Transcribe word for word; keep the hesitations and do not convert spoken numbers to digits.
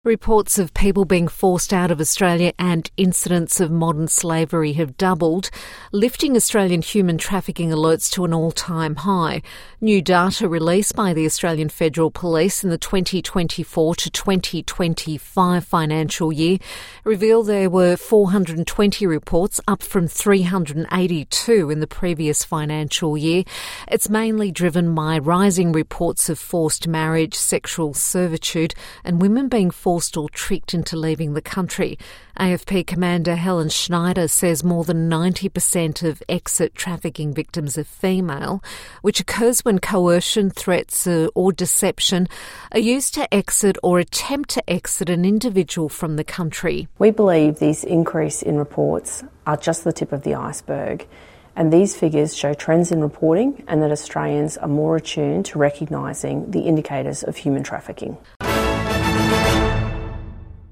Reports of people being forced out of Australia and incidents of modern slavery have doubled, lifting Australian human trafficking alerts to an all-time high. New data released by the Australian Federal Police in the twenty twenty-four to twenty twenty-five financial year revealed there were four hundred twenty reports, up from three hundred eighty-two in the previous financial year. It's mainly driven by rising reports of forced marriage, sexual servitude, and women being forced or tricked into leaving the country. A F P Commander Helen Schneider says more than ninety percent of exit trafficking victims are female, which occurs when coercion, threats or deception are used to exit or attempt to exit an individual from the country. We believe these increase in reports are just the tip of the iceberg, and these figures show trends in reporting and that Australians are more attuned to recognising the indicators of human trafficking.